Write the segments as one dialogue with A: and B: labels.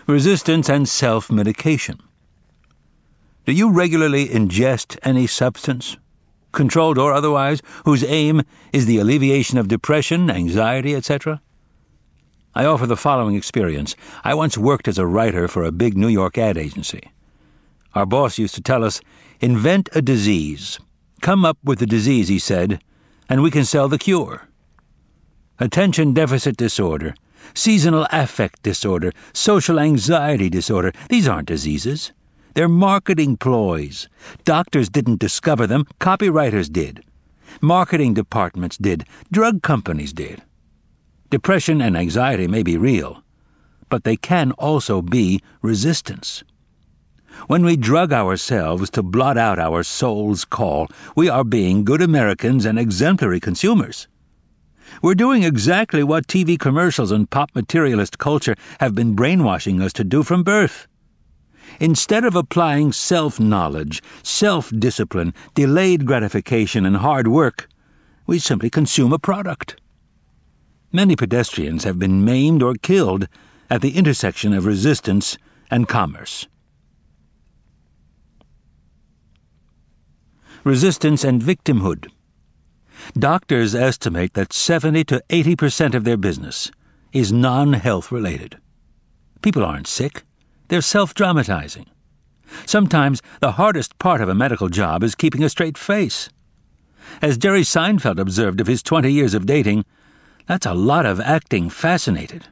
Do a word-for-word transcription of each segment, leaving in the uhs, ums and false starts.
A: Resistance and self-medication. Do you regularly ingest any substance, controlled or otherwise, whose aim is the alleviation of depression, anxiety, et cetera? I offer the following experience. I once worked as a writer for a big New York ad agency. Our boss used to tell us, invent a disease. Come up with the disease, he said, and we can sell the cure. Attention deficit disorder, seasonal affect disorder, social anxiety disorder. These aren't diseases. They're marketing ploys. Doctors didn't discover them. Copywriters did. Marketing departments did. Drug companies did. Depression and anxiety may be real, but they can also be resistance. When we drug ourselves to blot out our soul's call, we are being good Americans and exemplary consumers. We're doing exactly what T V commercials and pop materialist culture have been brainwashing us to do from birth. Instead of applying self-knowledge, self-discipline, delayed gratification, and hard work, we simply consume a product. Many pedestrians have been maimed or killed at the intersection of resistance and commerce. Resistance and victimhood. Doctors estimate that seventy to eighty percent of their business is non-health related. People aren't sick. They're self-dramatizing. Sometimes the hardest part of a medical job is keeping a straight face. As Jerry Seinfeld observed of his twenty years of dating, that's a lot of acting fascinated.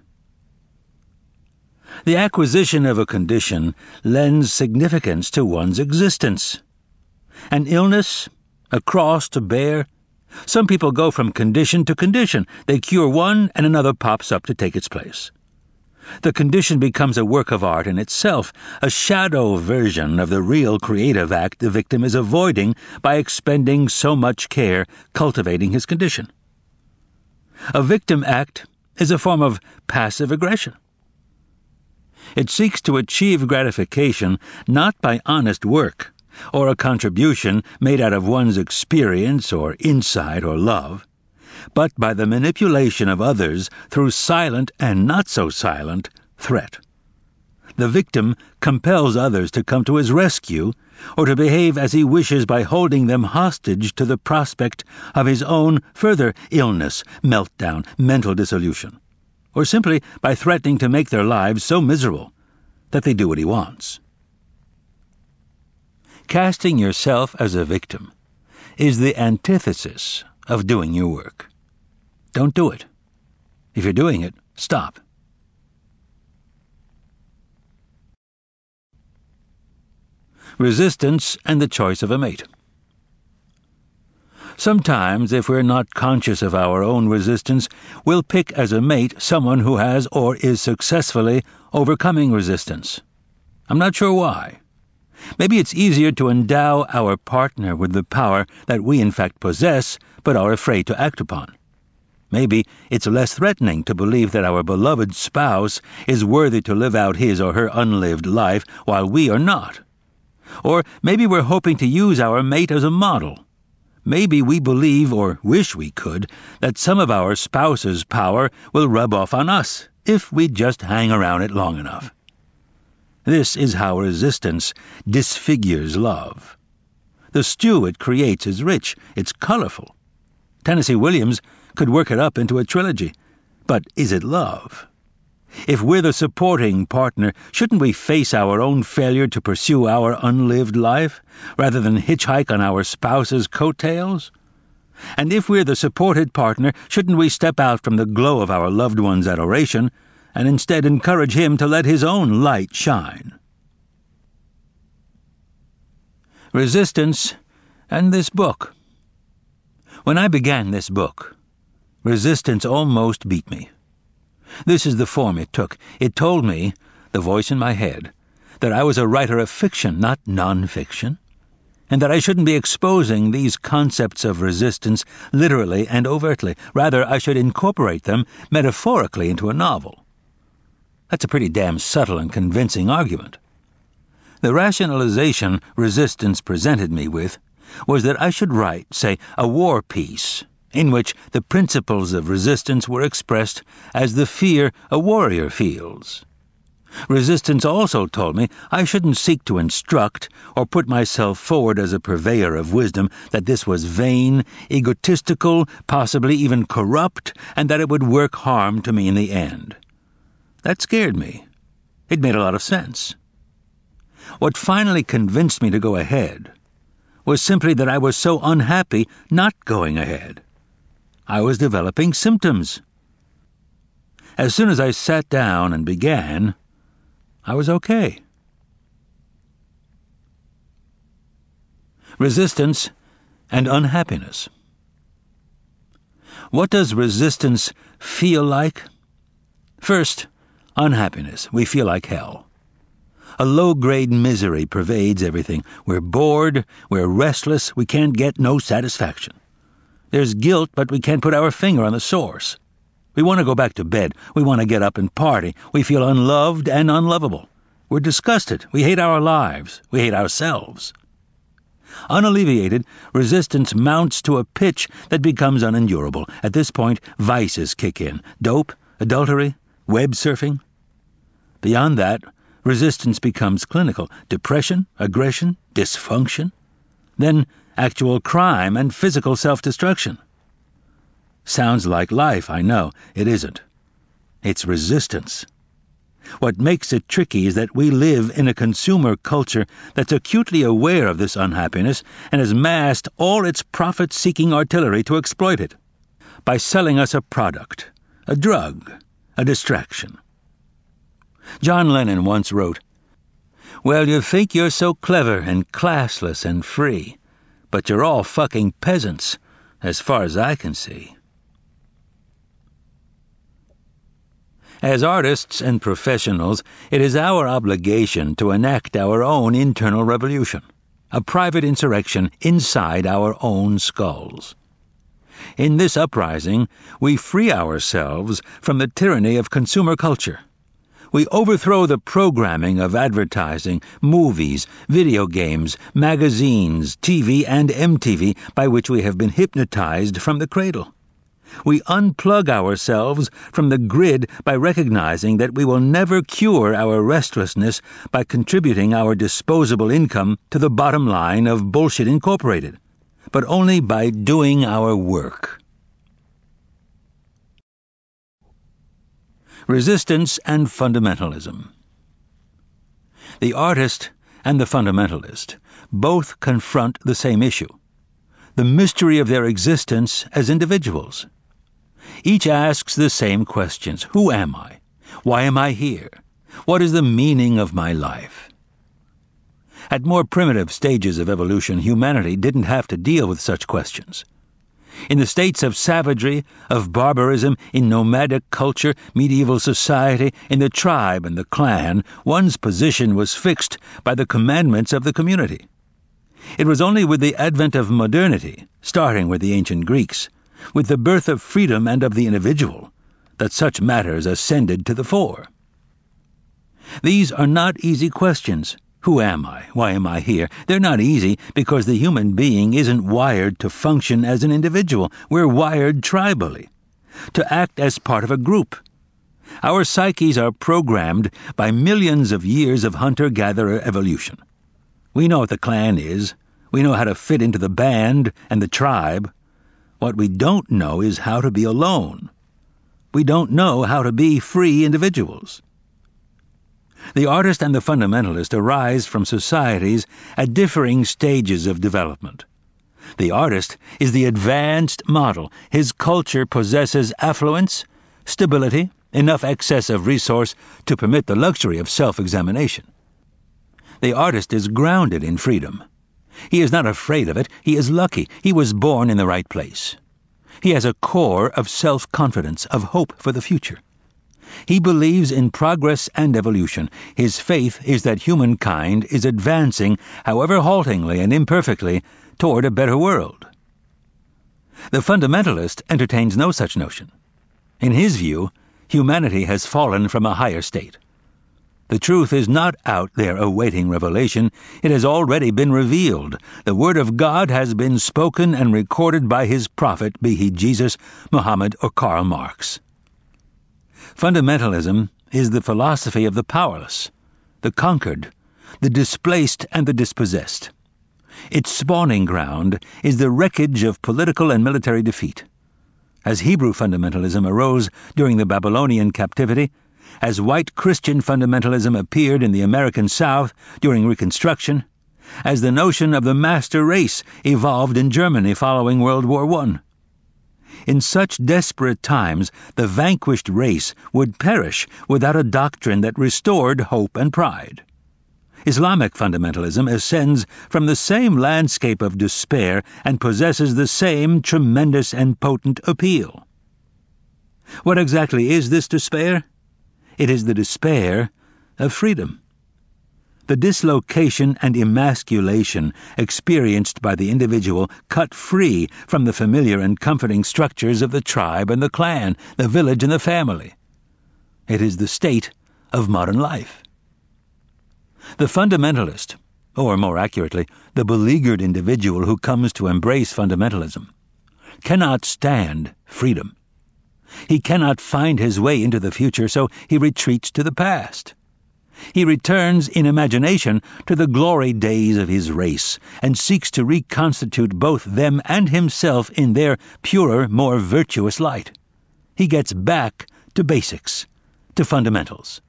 A: The acquisition of a condition lends significance to one's existence. An illness, a cross to bear. Some people go from condition to condition. They cure one and another pops up to take its place. The condition becomes a work of art in itself, a shadow version of the real creative act the victim is avoiding by expending so much care cultivating his condition. A victim act is a form of passive aggression. It seeks to achieve gratification not by honest work or a contribution made out of one's experience or insight or love, but by the manipulation of others through silent and not-so-silent threat. The victim compels others to come to his rescue or to behave as he wishes by holding them hostage to the prospect of his own further illness, meltdown, mental dissolution, or simply by threatening to make their lives so miserable that they do what he wants. Casting yourself as a victim is the antithesis of doing your work. Don't do it. If you're doing it, stop. Resistance and the choice of a mate. Sometimes, if we're not conscious of our own resistance, we'll pick as a mate someone who has or is successfully overcoming resistance. I'm not sure why. Maybe it's easier to endow our partner with the power that we in fact possess but are afraid to act upon. Maybe it's less threatening to believe that our beloved spouse is worthy to live out his or her unlived life while we are not. Or maybe we're hoping to use our mate as a model. Maybe we believe, or wish we could, that some of our spouse's power will rub off on us if we just hang around it long enough. This is how resistance disfigures love. The stew it creates is rich, it's colorful. Tennessee Williams could work it up into a trilogy. But is it love? If we're the supporting partner, shouldn't we face our own failure to pursue our unlived life, rather than hitchhike on our spouse's coattails? And if we're the supported partner, shouldn't we step out from the glow of our loved one's adoration, and instead encourage him to let his own light shine? Resistance and this book. When I began this book, resistance almost beat me. This is the form it took. It told me, the voice in my head, that I was a writer of fiction, not non-fiction, and that I shouldn't be exposing these concepts of resistance literally and overtly. Rather, I should incorporate them metaphorically into a novel. That's a pretty damn subtle and convincing argument. The rationalization resistance presented me with was that I should write, say, a war piece, in which the principles of resistance were expressed as the fear a warrior feels. Resistance also told me I shouldn't seek to instruct or put myself forward as a purveyor of wisdom, that this was vain, egotistical, possibly even corrupt, and that it would work harm to me in the end. That scared me. It made a lot of sense. What finally convinced me to go ahead was simply that I was so unhappy not going ahead. I was developing symptoms. As soon as I sat down and began, I was okay. Resistance and unhappiness. What does resistance feel like? First, unhappiness. We feel like hell. A low-grade misery pervades everything. We're bored, we're restless, we can't get no satisfaction. There's guilt, but we can't put our finger on the source. We want to go back to bed. We want to get up and party. We feel unloved and unlovable. We're disgusted. We hate our lives. We hate ourselves. Unalleviated, resistance mounts to a pitch that becomes unendurable. At this point, vices kick in. Dope, adultery, web surfing. Beyond that, resistance becomes clinical. Depression, aggression, dysfunction. Then actual crime and physical self-destruction. Sounds like life, I know. It isn't. It's resistance. What makes it tricky is that we live in a consumer culture that's acutely aware of this unhappiness and has massed all its profit-seeking artillery to exploit it by selling us a product, a drug, a distraction. John Lennon once wrote, "Well, you think you're so clever and classless and free, but you're all fucking peasants, as far as I can see." As artists and professionals, it is our obligation to enact our own internal revolution, a private insurrection inside our own skulls. In this uprising, we free ourselves from the tyranny of consumer culture. We overthrow the programming of advertising, movies, video games, magazines, T V, and M T V by which we have been hypnotized from the cradle. We unplug ourselves from the grid by recognizing that we will never cure our restlessness by contributing our disposable income to the bottom line of Bullshit Incorporated, but only by doing our work. Resistance and fundamentalism. The artist and the fundamentalist both confront the same issue, the mystery of their existence as individuals. Each asks the same questions. Who am I? Why am I here? What is the meaning of my life? At more primitive stages of evolution, humanity didn't have to deal with such questions. In the states of savagery, of barbarism, in nomadic culture, medieval society, in the tribe and the clan, one's position was fixed by the commandments of the community. It was only with the advent of modernity, starting with the ancient Greeks, with the birth of freedom and of the individual, that such matters ascended to the fore. These are not easy questions. Who am I? Why am I here? They're not easy because the human being isn't wired to function as an individual. We're wired tribally, to act as part of a group. Our psyches are programmed by millions of years of hunter-gatherer evolution. We know what the clan is. We know how to fit into the band and the tribe. What we don't know is how to be alone. We don't know how to be free individuals. The artist and the fundamentalist arise from societies at differing stages of development. The artist is the advanced model. His culture possesses affluence, stability, enough excess of resource to permit the luxury of self-examination. The artist is grounded in freedom. He is not afraid of it. He is lucky. He was born in the right place. He has a core of self-confidence, of hope for the future. He believes in progress and evolution. His faith is that humankind is advancing, however haltingly and imperfectly, toward a better world. The fundamentalist entertains no such notion. In his view, humanity has fallen from a higher state. The truth is not out there awaiting revelation. It has already been revealed. The Word of God has been spoken and recorded by his prophet, be he Jesus, Muhammad, or Karl Marx. Fundamentalism is the philosophy of the powerless, the conquered, the displaced and the dispossessed. Its spawning ground is the wreckage of political and military defeat. As Hebrew fundamentalism arose during the Babylonian captivity, as white Christian fundamentalism appeared in the American South during Reconstruction, as the notion of the master race evolved in Germany following World War One. In such desperate times, the vanquished race would perish without a doctrine that restored hope and pride. Islamic fundamentalism ascends from the same landscape of despair and possesses the same tremendous and potent appeal. What exactly is this despair? It is the despair of freedom. The dislocation and emasculation experienced by the individual cut free from the familiar and comforting structures of the tribe and the clan, the village and the family. It is the state of modern life. The fundamentalist, or more accurately, the beleaguered individual who comes to embrace fundamentalism, cannot stand freedom. He cannot find his way into the future, so he retreats to the past. He returns in imagination to the glory days of his race and seeks to reconstitute both them and himself in their purer, more virtuous light. He gets back to basics, to fundamentals.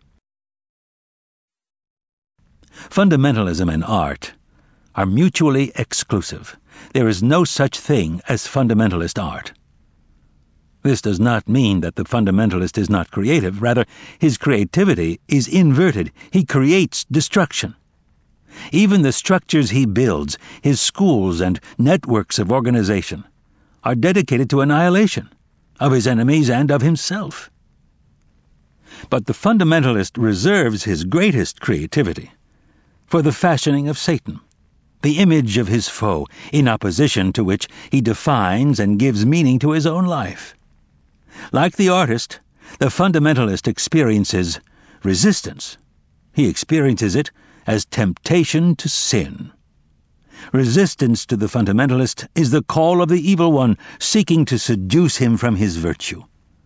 A: Fundamentalism and art are mutually exclusive. There is no such thing as fundamentalist art. This does not mean that the fundamentalist is not creative. Rather, his creativity is inverted. He creates destruction. Even the structures he builds, his schools and networks of organization, are dedicated to annihilation of his enemies and of himself. But the fundamentalist reserves his greatest creativity for the fashioning of Satan, the image of his foe, in opposition to which he defines and gives meaning to his own life. Like the artist, the fundamentalist experiences resistance. He experiences it as temptation to sin. Resistance to the fundamentalist is the call of the evil one, seeking to seduce him from his virtue.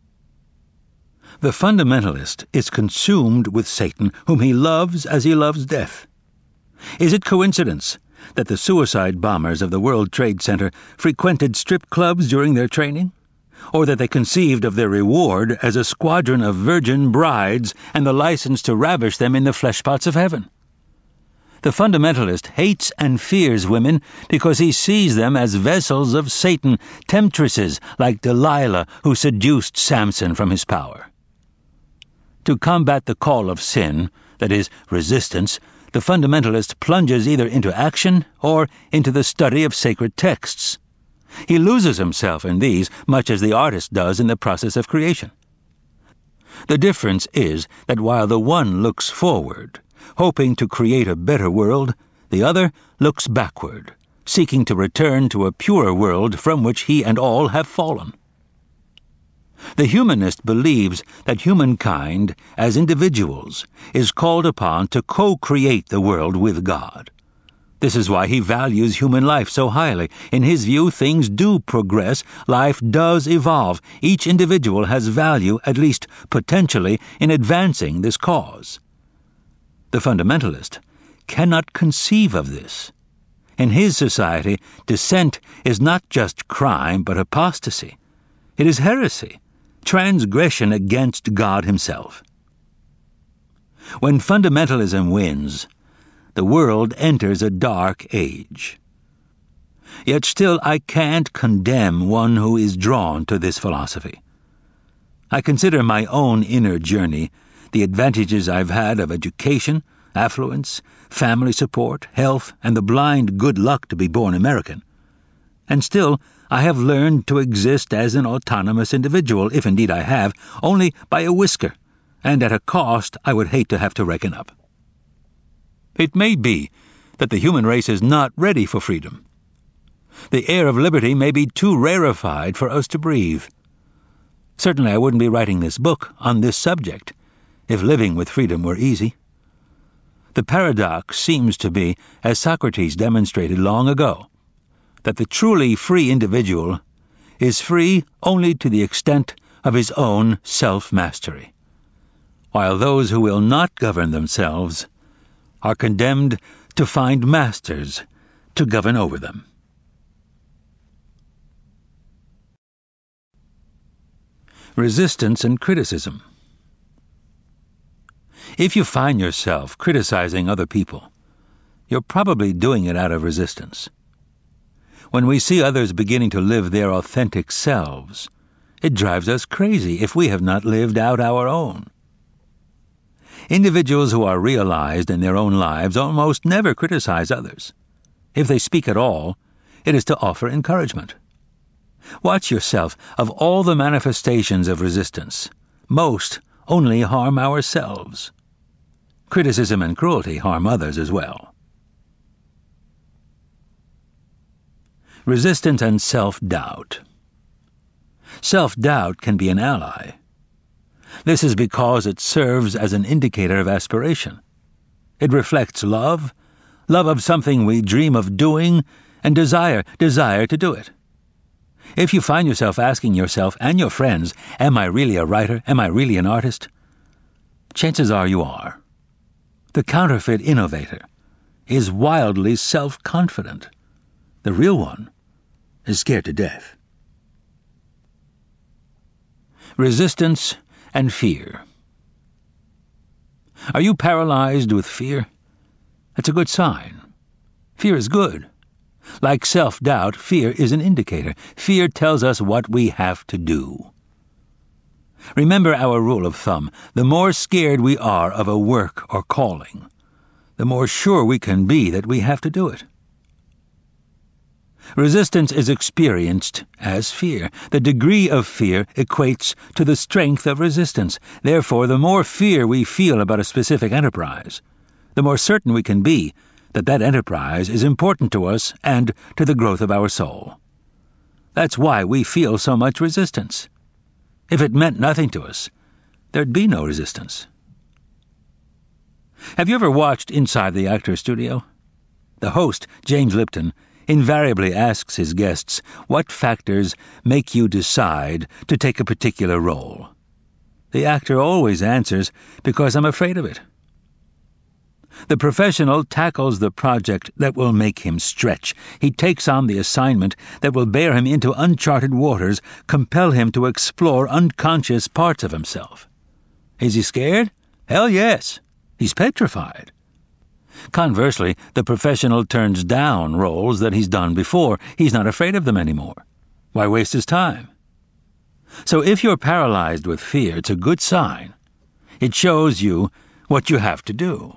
A: The fundamentalist is consumed with Satan, whom he loves as he loves death. Is it coincidence that the suicide bombers of the World Trade Center frequented strip clubs during their training? Or that they conceived of their reward as a squadron of virgin brides and the license to ravish them in the fleshpots of heaven? The fundamentalist hates and fears women because he sees them as vessels of Satan, temptresses like Delilah who seduced Samson from his power. To combat the call of sin, that is, resistance, the fundamentalist plunges either into action or into the study of sacred texts. He loses himself in these, much as the artist does in the process of creation. The difference is that while the one looks forward, hoping to create a better world, the other looks backward, seeking to return to a purer world from which he and all have fallen. The humanist believes that humankind, as individuals, is called upon to co-create the world with God. This is why he values human life so highly. In his view, things do progress, life does evolve. Each individual has value, at least potentially, in advancing this cause. The fundamentalist cannot conceive of this. In his society, dissent is not just crime, but apostasy. It is heresy, transgression against God himself. When fundamentalism wins, the world enters a dark age. Yet still I can't condemn one who is drawn to this philosophy. I consider my own inner journey, the advantages I've had of education, affluence, family support, health, and the blind good luck to be born American. And still I have learned to exist as an autonomous individual, if indeed I have, only by a whisker, and at a cost I would hate to have to reckon up. It may be that the human race is not ready for freedom. The air of liberty may be too rarefied for us to breathe. Certainly I wouldn't be writing this book on this subject if living with freedom were easy. The paradox seems to be, as Socrates demonstrated long ago, that the truly free individual is free only to the extent of his own self-mastery. while those who will not govern themselves are condemned to find masters to govern over them. Resistance and criticism. If you find yourself criticizing other people, you're probably doing it out of resistance. When we see others beginning to live their authentic selves, it drives us crazy if we have not lived out our own. Individuals who are realized in their own lives almost never criticize others. If they speak at all, it is to offer encouragement. Watch yourself. Of all the manifestations of resistance, most only harm ourselves. Criticism and cruelty harm others as well. Resistance and self-doubt. Self-doubt can be an ally. This is because it serves as an indicator of aspiration. It reflects love, love of something we dream of doing, and desire, desire to do it. If you find yourself asking yourself and your friends, am I really a writer? Am I really an artist? Chances are you are. The counterfeit innovator is wildly self-confident. The real one is scared to death. Resistance and fear. Are you paralyzed with fear? That's a good sign. Fear is good. Like self-doubt, fear is an indicator. Fear tells us what we have to do. Remember our rule of thumb. The more scared we are of a work or calling, the more sure we can be that we have to do it. Resistance is experienced as fear. The degree of fear equates to the strength of resistance. Therefore, the more fear we feel about a specific enterprise, the more certain we can be that that enterprise is important to us and to the growth of our soul. That's why we feel so much resistance. If it meant nothing to us, there'd be no resistance. Have you ever watched Inside the Actor's Studio? The host, James Lipton, invariably asks his guests, what factors make you decide to take a particular role? The actor always answers, because I'm afraid of it. The professional tackles the project that will make him stretch. He takes on the assignment that will bear him into uncharted waters, compel him to explore unconscious parts of himself. Is he scared? Hell yes. He's petrified. Conversely, the professional turns down roles that he's done before. He's not afraid of them anymore. Why waste his time? So if you're paralyzed with fear, it's a good sign. It shows you what you have to do.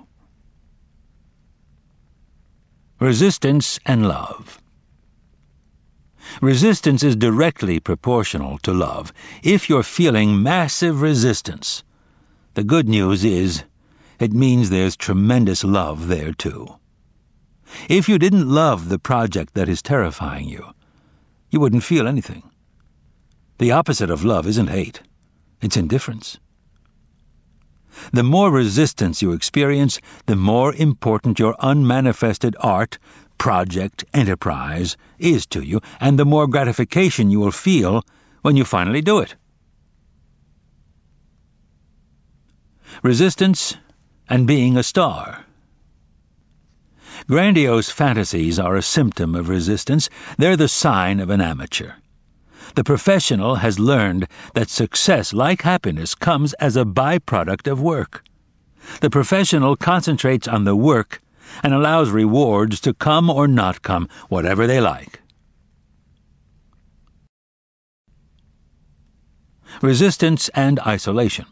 A: Resistance and love. Resistance is directly proportional to love. If you're feeling massive resistance, the good news is it means there's tremendous love there too. If you didn't love the project that is terrifying you, you wouldn't feel anything. The opposite of love isn't hate, it's indifference. The more resistance you experience, the more important your unmanifested art, project, enterprise is to you, and the more gratification you will feel when you finally do it. Resistance and being a star. Grandiose fantasies are a symptom of resistance. They're the sign of an amateur. The professional has learned that success, like happiness, comes as a byproduct of work. The professional concentrates on the work and allows rewards to come or not come, whatever they like. Resistance and isolation.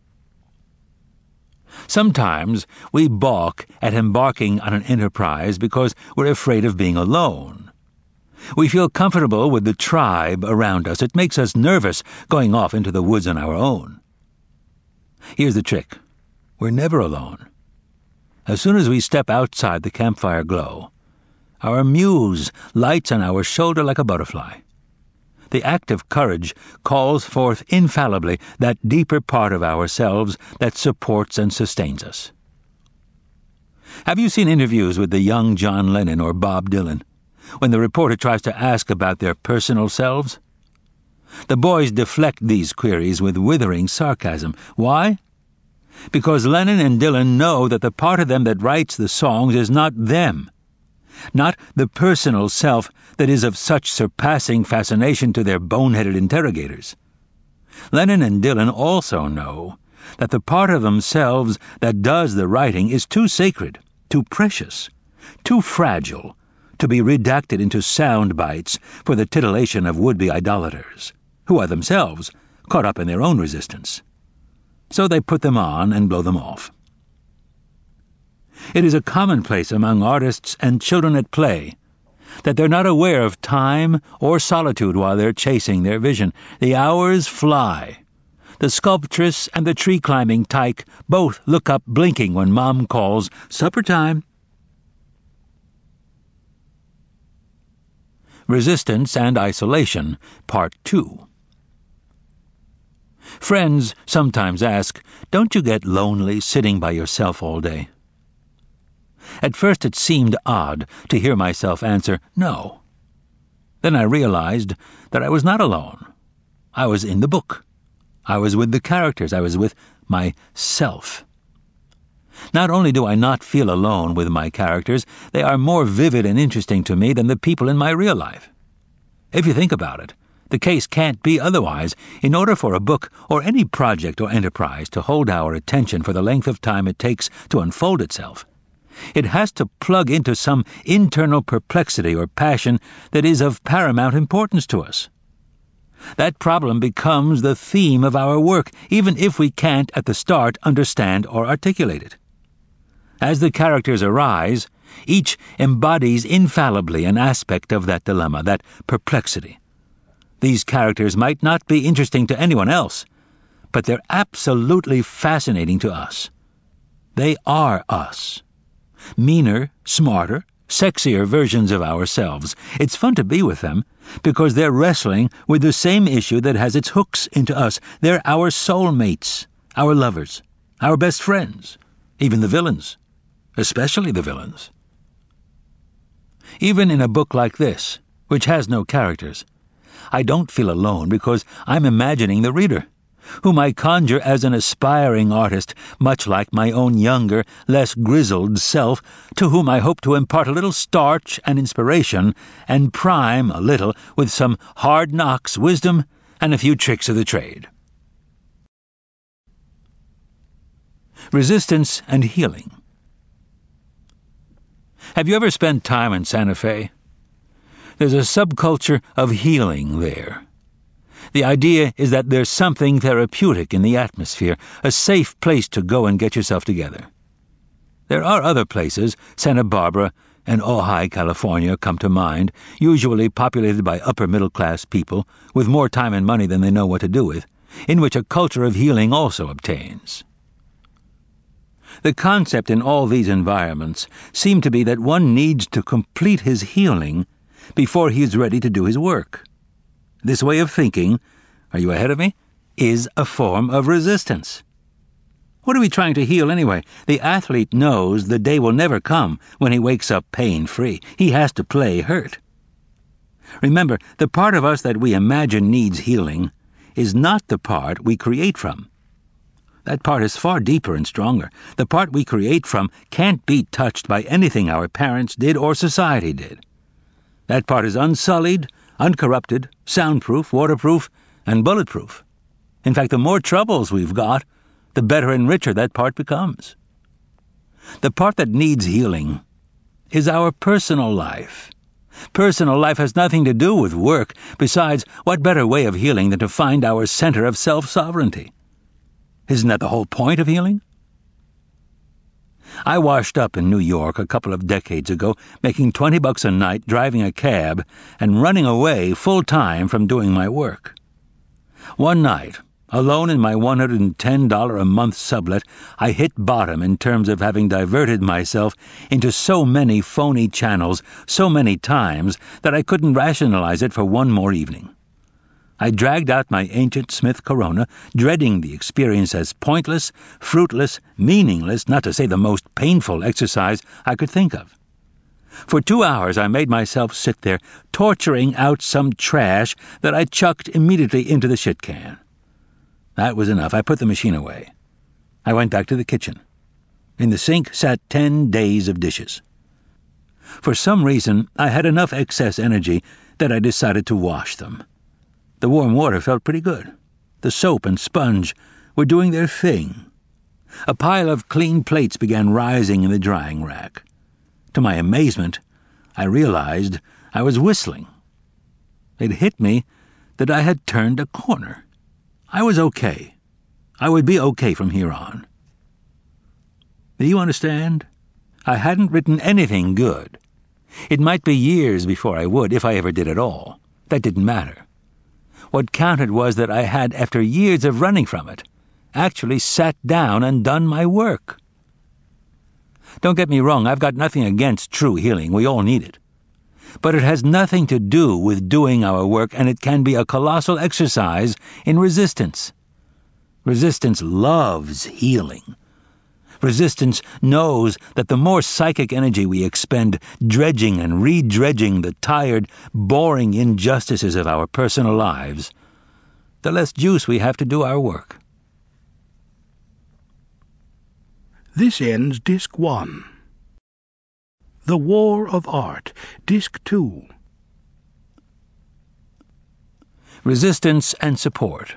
A: Sometimes we balk at embarking on an enterprise because we're afraid of being alone. We feel comfortable with the tribe around us. It makes us nervous going off into the woods on our own. Here's the trick. We're never alone. As soon as we step outside the campfire glow, our muse lights on our shoulder like a butterfly. The act of courage calls forth infallibly that deeper part of ourselves that supports and sustains us. Have you seen interviews with the young John Lennon or Bob Dylan? When the reporter tries to ask about their personal selves? The boys deflect these queries with withering sarcasm. Why? because Lennon and Dylan know that the part of them that writes the songs is not them, not the personal self that is of such surpassing fascination to their boneheaded interrogators. Lennon and Dylan also know that the part of themselves that does the writing is too sacred, too precious, too fragile to be redacted into sound bites for the titillation of would-be idolaters, who are themselves caught up in their own resistance. So they put them on and blow them off. It is a commonplace among artists and children at play that they're not aware of time or solitude while they're chasing their vision. The hours fly. The sculptress and the tree-climbing tyke both look up blinking when Mom calls, "Supper time." Resistance and Isolation, Part two. Friends sometimes ask, "Don't you get lonely sitting by yourself all day?" At first it seemed odd to hear myself answer, "No." Then I realized that I was not alone. I was in the book. I was with the characters. I was with myself. Not only do I not feel alone with my characters, they are more vivid and interesting to me than the people in my real life. If you think about it, the case can't be otherwise. In order for a book or any project or enterprise to hold our attention for the length of time it takes to unfold itself, it has to plug into some internal perplexity or passion that is of paramount importance to us. That problem becomes the theme of our work, even if we can't at the start understand or articulate it. As the characters arise, each embodies infallibly an aspect of that dilemma, that perplexity. These characters might not be interesting to anyone else, but they're absolutely fascinating to us. They are us. Meaner, smarter, sexier versions of ourselves. It's fun to be with them, because they're wrestling with the same issue that has its hooks into us. They're our soulmates, our lovers, our best friends, even the villains, especially the villains. Even in a book like this, which has no characters, I don't feel alone because I'm imagining the reader, whom I conjure as an aspiring artist, much like my own younger, less grizzled self, to whom I hope to impart a little starch and inspiration, and prime a little with some hard knocks, wisdom, and a few tricks of the trade. Resistance and Healing. Have you ever spent time in Santa Fe? There's a subculture of healing there. The idea is that there's something therapeutic in the atmosphere, a safe place to go and get yourself together. There are other places, Santa Barbara and Ojai, California, come to mind, usually populated by upper-middle-class people with more time and money than they know what to do with, in which a culture of healing also obtains. The concept in all these environments seems to be that one needs to complete his healing before he is ready to do his work. This way of thinking, are you ahead of me, is a form of resistance. What are we trying to heal anyway? The athlete knows the day will never come when he wakes up pain-free. He has to play hurt. Remember, the part of us that we imagine needs healing is not the part we create from. That part is far deeper and stronger. The part we create from can't be touched by anything our parents did or society did. That part is unsullied, uncorrupted, soundproof, waterproof, and bulletproof. In fact, the more troubles we've got, the better and richer that part becomes. The part that needs healing is our personal life. Personal life has nothing to do with work. Besides, what better way of healing than to find our center of self-sovereignty? Isn't that the whole point of healing? I washed up in New York a couple of decades ago, making twenty bucks a night driving a cab and running away full-time from doing my work. One night, alone in my one hundred ten dollars a month sublet, I hit bottom in terms of having diverted myself into so many phony channels so many times that I couldn't rationalize it for one more evening. I dragged out my ancient Smith Corona, dreading the experience as pointless, fruitless, meaningless, not to say the most painful exercise I could think of. For two hours I made myself sit there, torturing out some trash that I chucked immediately into the shit can. That was enough. I put the machine away. I went back to the kitchen. In the sink sat ten days of dishes. For some reason, I had enough excess energy that I decided to wash them. The warm water felt pretty good. The soap and sponge were doing their thing. A pile of clean plates began rising in the drying rack. To my amazement, I realized I was whistling. It hit me that I had turned a corner. I was okay. I would be okay from here on. Do you understand? I hadn't written anything good. It might be years before I would, if I ever did at all. That didn't matter. What counted was that I had, after years of running from it, actually sat down and done my work. Don't get me wrong, I've got nothing against true healing. We all need it. But it has nothing to do with doing our work, and it can be a colossal exercise in resistance. Resistance loves healing. Resistance knows that the more psychic energy we expend dredging and re-dredging the tired, boring injustices of our personal lives, the less juice we have to do our work.
B: This ends Disc one. The War of Art, Disc two.
A: Resistance and support.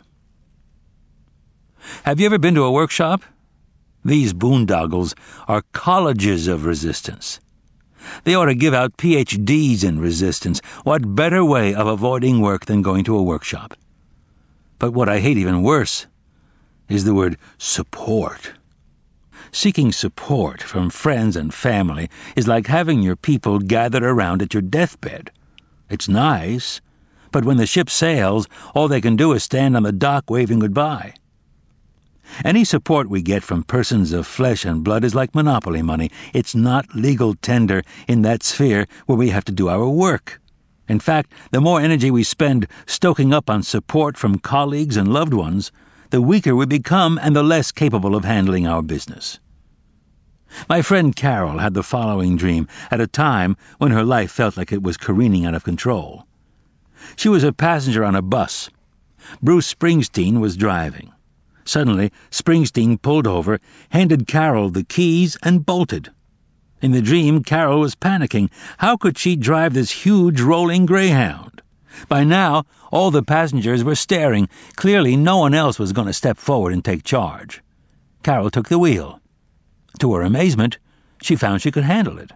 A: Have you ever been to a workshop? These boondoggles are colleges of resistance. They ought to give out P H Ds in resistance. What better way of avoiding work than going to a workshop? But what I hate even worse is the word support. Seeking support from friends and family is like having your people gathered around at your deathbed. It's nice, but when the ship sails, all they can do is stand on the dock waving goodbye. Any support we get from persons of flesh and blood is like monopoly money. It's not legal tender in that sphere where we have to do our work. In fact, the more energy we spend stoking up on support from colleagues and loved ones, the weaker we become and the less capable of handling our business. My friend Carol had the following dream at a time when her life felt like it was careening out of control. She was a passenger on a bus. Bruce Springsteen was driving. Suddenly, Springsteen pulled over, handed Carol the keys, and bolted. In the dream, Carol was panicking. How could she drive this huge rolling greyhound? By now, all the passengers were staring. Clearly, no one else was going to step forward and take charge. Carol took the wheel. To her amazement, she found she could handle it.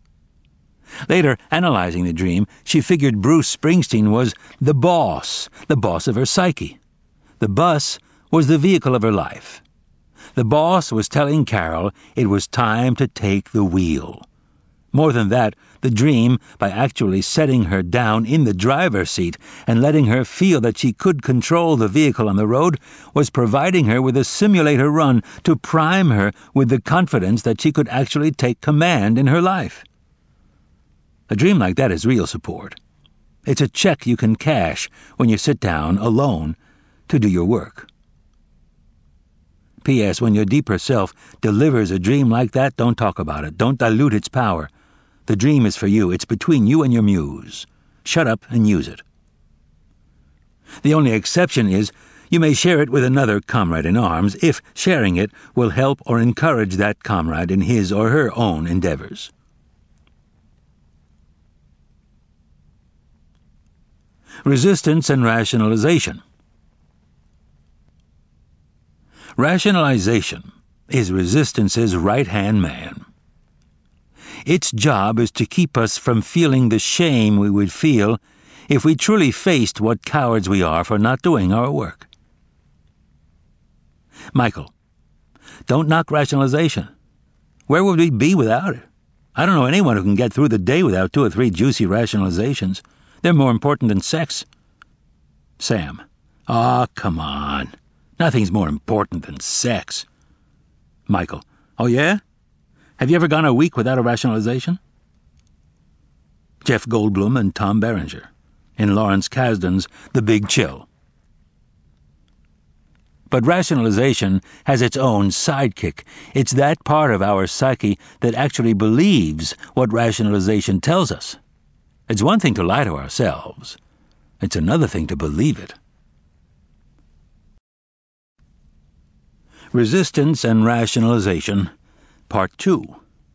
A: Later, analyzing the dream, she figured Bruce Springsteen was the boss, the boss of her psyche. The bus was the vehicle of her life. The boss was telling Carol it was time to take the wheel. More than that, the dream, by actually setting her down in the driver's seat and letting her feel that she could control the vehicle on the road, was providing her with a simulator run to prime her with the confidence that she could actually take command in her life. A dream like that is real support. It's a check you can cash when you sit down alone to do your work. P S. When your deeper self delivers a dream like that, don't talk about it. Don't dilute its power. The dream is for you. It's between you and your muse. Shut up and use it. The only exception is you may share it with another comrade in arms if sharing it will help or encourage that comrade in his or her own endeavors. Resistance and rationalization. Rationalization is resistance's right-hand man. Its job is to keep us from feeling the shame we would feel if we truly faced what cowards we are for not doing our work. Michael, don't knock rationalization. Where would we be without it? I don't know anyone who can get through the day without two or three juicy rationalizations. They're more important than sex. Sam, ah, oh, come on. Nothing's more important than sex. Michael, oh yeah? Have you ever gone a week without a rationalization? Jeff Goldblum and Tom Berenger, in Lawrence Kasdan's The Big Chill. But rationalization has its own sidekick. It's that part of our psyche that actually believes what rationalization tells us. It's one thing to lie to ourselves. It's another thing to believe it. Resistance and Rationalization, Part two.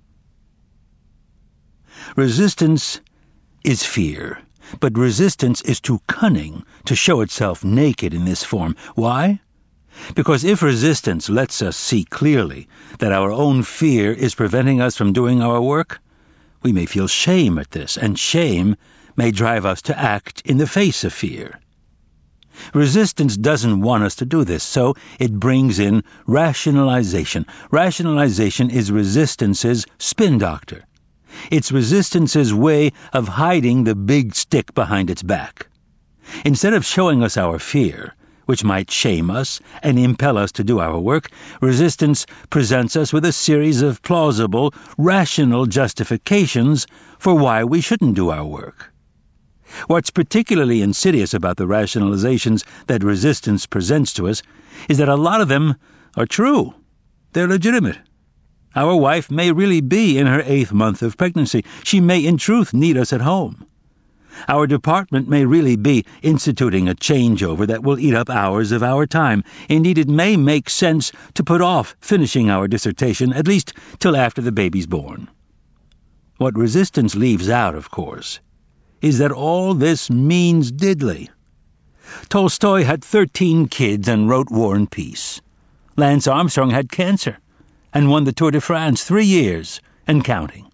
A: Resistance is fear, but resistance is too cunning to show itself naked in this form. Why? Because if resistance lets us see clearly that our own fear is preventing us from doing our work, we may feel shame at this, and shame may drive us to act in the face of fear. Resistance doesn't want us to do this, so it brings in rationalization. Rationalization is resistance's spin doctor. It's resistance's way of hiding the big stick behind its back. Instead of showing us our fear, which might shame us and impel us to do our work, resistance presents us with a series of plausible, rational justifications for why we shouldn't do our work. What's particularly insidious about the rationalizations that resistance presents to us is that a lot of them are true. They're legitimate. Our wife may really be in her eighth month of pregnancy. She may in truth need us at home. Our department may really be instituting a changeover that will eat up hours of our time. Indeed, it may make sense to put off finishing our dissertation, at least till after the baby's born. What resistance leaves out, of course, is that all this means diddly. Tolstoy had thirteen kids and wrote War and Peace. Lance Armstrong had cancer and won the Tour de France three years and counting.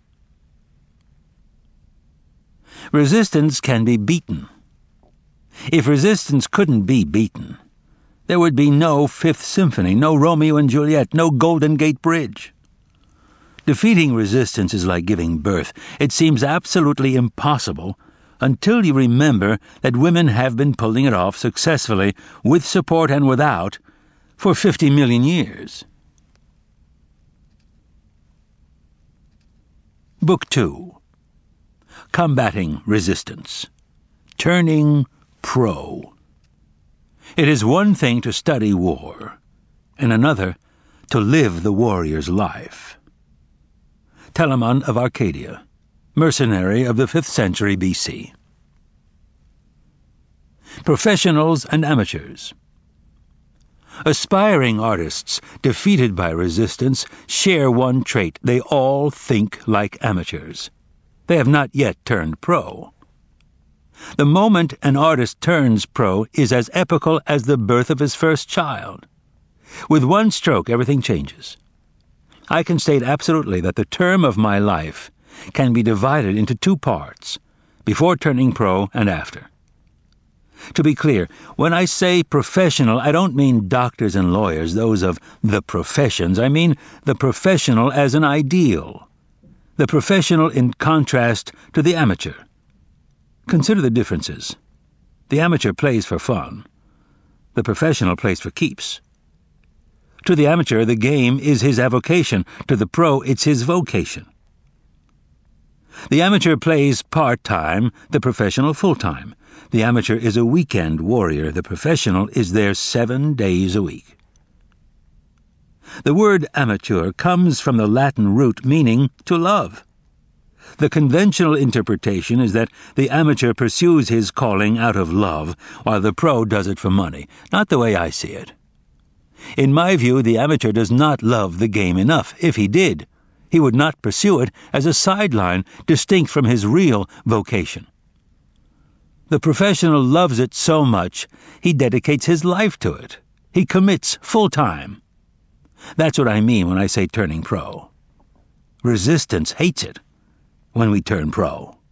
A: Resistance can be beaten. If resistance couldn't be beaten, there would be no Fifth Symphony, no Romeo and Juliet, no Golden Gate Bridge. Defeating resistance is like giving birth. It seems absolutely impossible until you remember that women have been pulling it off successfully, with support and without, for fifty million years. Book two. Combating Resistance. Turning Pro. It is one thing to study war, and another to live the warrior's life. Telamon of Arcadia, mercenary of the fifth century B C. Professionals and amateurs. Aspiring artists defeated by resistance share one trait. They all think like amateurs. They have not yet turned pro. The moment an artist turns pro is as epical as the birth of his first child. With one stroke, everything changes. I can state absolutely that the term of my life can be divided into two parts, before turning pro and after. To be clear, when I say professional, I don't mean doctors and lawyers, those of the professions. I mean the professional as an ideal. The professional in contrast to the amateur. Consider the differences. The amateur plays for fun. The professional plays for keeps. To the amateur, the game is his avocation. To the pro, it's his vocation. The amateur plays part-time, the professional full-time. The amateur is a weekend warrior. The professional is there seven days a week. The word amateur comes from the Latin root meaning to love. The conventional interpretation is that the amateur pursues his calling out of love, while the pro does it for money. Not the way I see it. In my view, the amateur does not love the game enough. If he did, he would not pursue it as a sideline distinct from his real vocation. The professional loves it so much, he dedicates his life to it. He commits full-time. That's what I mean when I say turning pro. Resistance hates it when we turn pro.